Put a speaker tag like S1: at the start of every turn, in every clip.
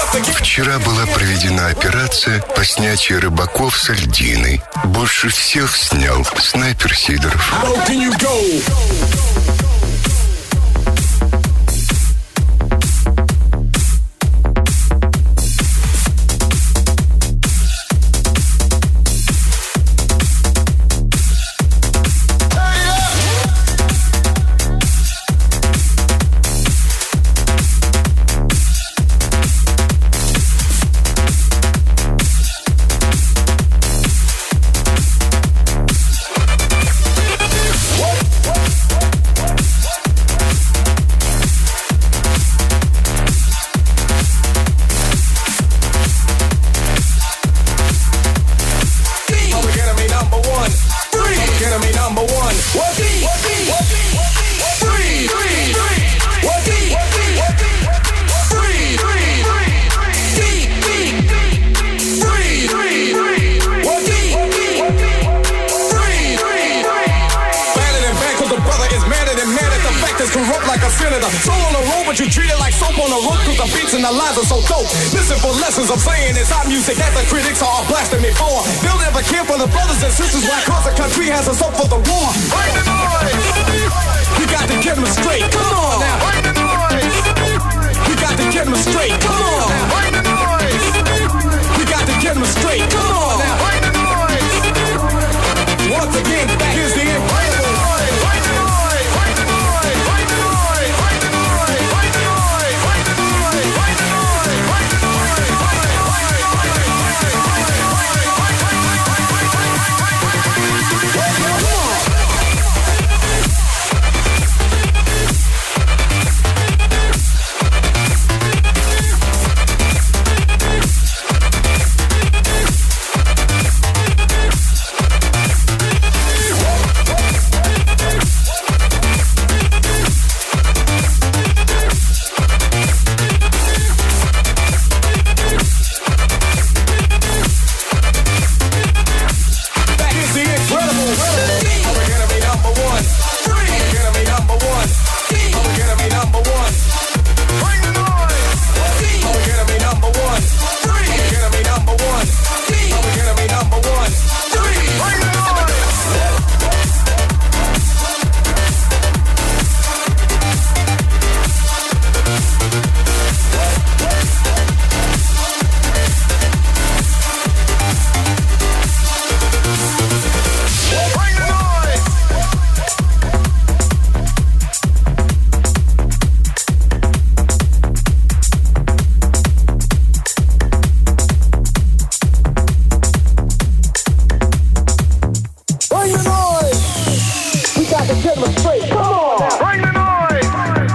S1: Вчера была проведена операция по снятию рыбаков с льдины. Больше всех снял снайпер Сидоров.
S2: I'm saying it's our music that the critics are blasting me for. They'll never care for the brothers and sisters. Why? Cause the country has us up for the war. Bring the noise. We got to get them straight. Come on now. Bring the noise. We got to get them straight. Come on now. Bring the noise. We got to get them straight. Come on now. Bring the noise. Once again, here's the incredible. Bring the noise. Bring the noise. Bring the noise. Bring the noise. Bring the noise. Bring the noise. Bring the noise. Bring the noise.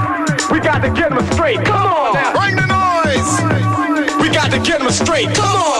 S2: Straight. Come on.